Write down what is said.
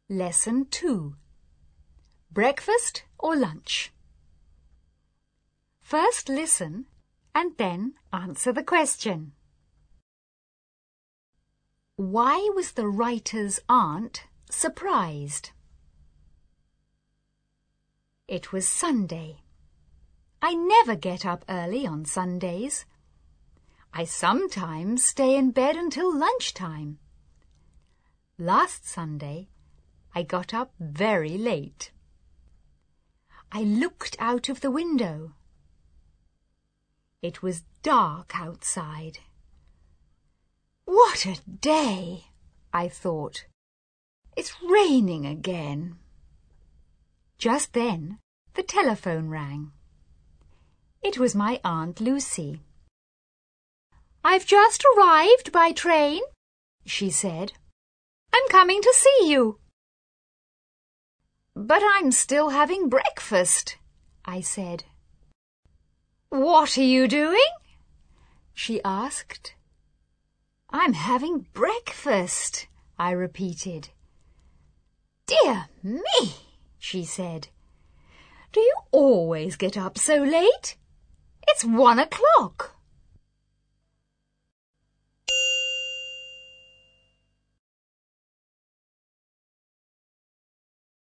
Lesson 2. Breakfast or lunch? First listen and then answer the question. Why was the writer's aunt surprised? It was Sunday. I never get up early on Sundays. I sometimes stay in bed until lunchtime. Last Sunday, I got up very late. I looked out of the window. It was dark outside. What a day, I thought. It's raining again. Just then, the telephone rang. It was my Aunt Lucy. "I've just arrived by train," she said. "I'm coming to see you." "But I'm still having breakfast," I said. "What are you doing?" she asked. "I'm having breakfast," I repeated. "Dear me," she said. "Do you always get up so late? It's 1 o'clock."